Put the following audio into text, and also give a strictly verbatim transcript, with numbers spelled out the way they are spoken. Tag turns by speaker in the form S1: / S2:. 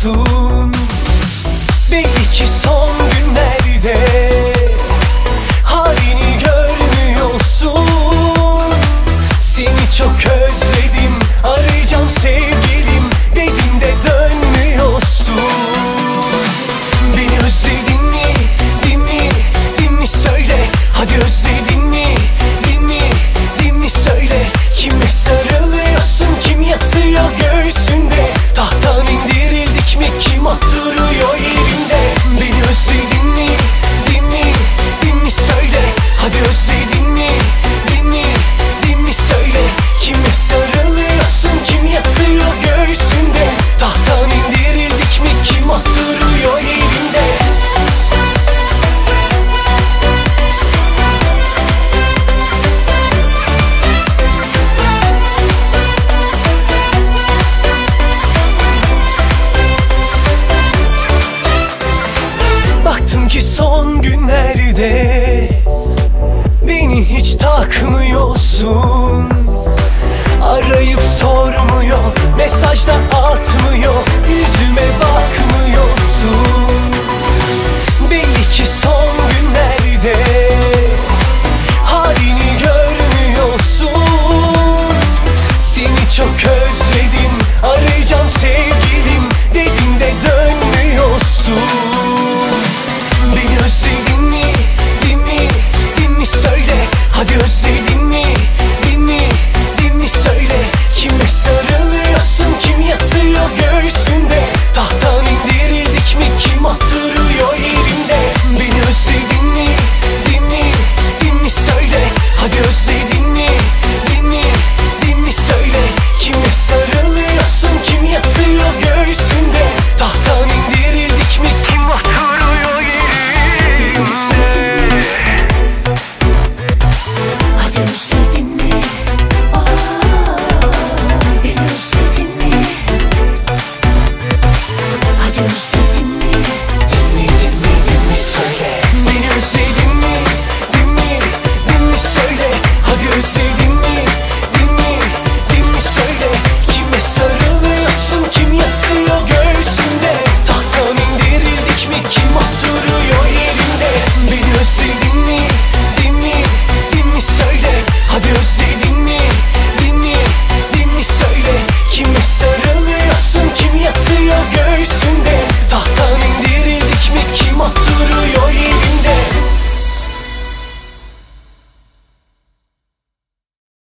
S1: görmüyorsun. Belli ki son günlerde halini görmüyorsun. Seni çok özledim, arayacağım sevgilim dedin de dönmüyorsun. Beni özledin mi, değil mi, değil mi söyle. Hadi özledin mi, değil mi, değil mi söyle. Kime sarılıyorsun, kim yatıyor göğsünde? Tahttan indirildik mi, kim oturuyor yerinde? Beni özledin mi, değil mi, değil mi söyle. Hadi özledin mi, değil mi, değil mi söyle. Kime sarılıyorsun, kim yatıyor göğsünde? Tahttan indirildik mi, kim oturuyor yerinde? Baktım ki son günlerde beni hiç takmıyorsun.